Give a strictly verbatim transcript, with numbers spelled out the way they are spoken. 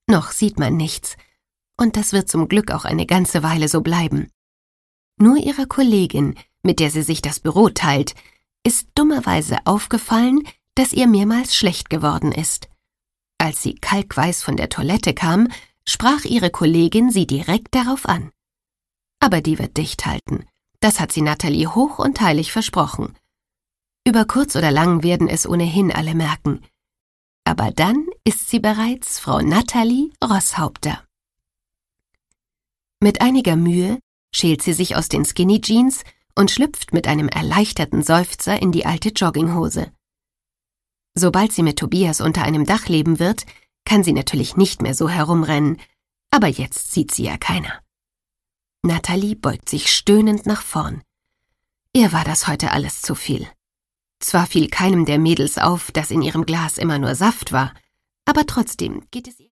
Noch sieht man nichts, und das wird zum Glück auch eine ganze Weile so bleiben. Nur ihrer Kollegin, mit der sie sich das Büro teilt, ist dummerweise aufgefallen, dass ihr mehrmals schlecht geworden ist. Als sie kalkweiß von der Toilette kam, sprach ihre Kollegin sie direkt darauf an. Aber die wird dicht halten. Das hat sie Natalie hoch und heilig versprochen. Über kurz oder lang werden es ohnehin alle merken. Aber dann ist sie bereits Frau Natalie Rosshaupter. Mit einiger Mühe schält sie sich aus den Skinny Jeans und schlüpft mit einem erleichterten Seufzer in die alte Jogginghose. Sobald sie mit Tobias unter einem Dach leben wird, kann sie natürlich nicht mehr so herumrennen, aber jetzt sieht sie ja keiner. Natalie beugt sich stöhnend nach vorn. Ihr war das heute alles zu viel. Zwar fiel keinem der Mädels auf, dass in ihrem Glas immer nur Saft war, aber trotzdem geht es ihr